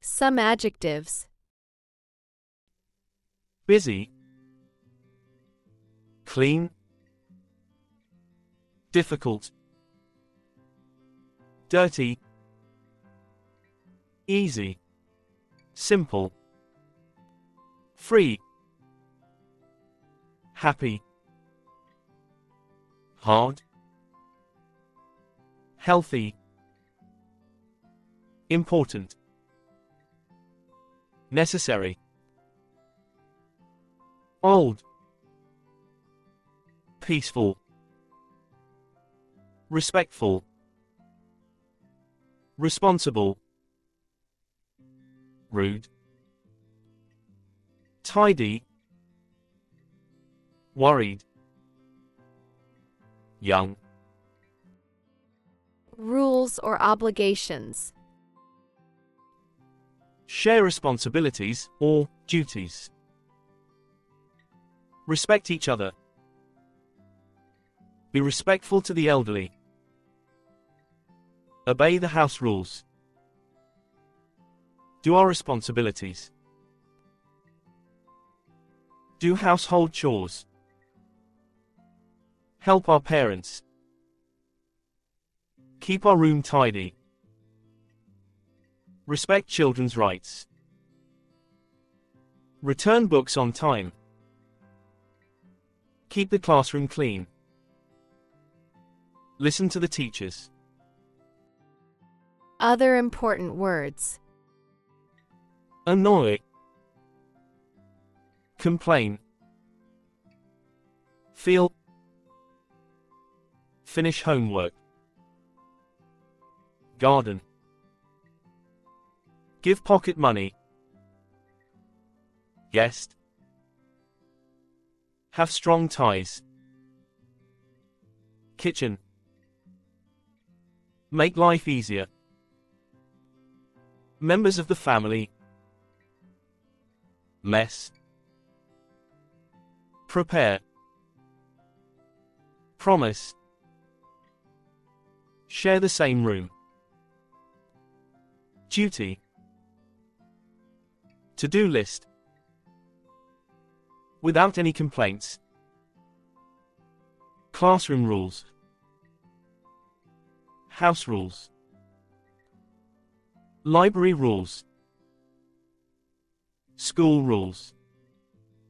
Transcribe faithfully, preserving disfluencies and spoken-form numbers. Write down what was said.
Some adjectives. Busy, clean, difficult, dirty, easy, simple, free, happy, hard, healthy, important, necessary, old, peaceful, respectful, responsible, rude, tidy, worried, young. Rules or obligations. Share responsibilities or duties. Respect each other. Be respectful to the elderly. Obey the house rules. Do our responsibilities. Do household chores. Help our parents. Keep our room tidy. Respect children's rights. Return books on time. Keep the classroom clean. Listen to the teachers. Other important words. Annoy. Complain. Feel. Finish homework. Garden. Give pocket money. Guest. Have strong ties. Kitchen. Make life easier. Members of the family. Mess. Prepare. Promise. Share the same room. Duty. To-do list. Without any complaints. Classroom rules. House rules. Library rules. School rules.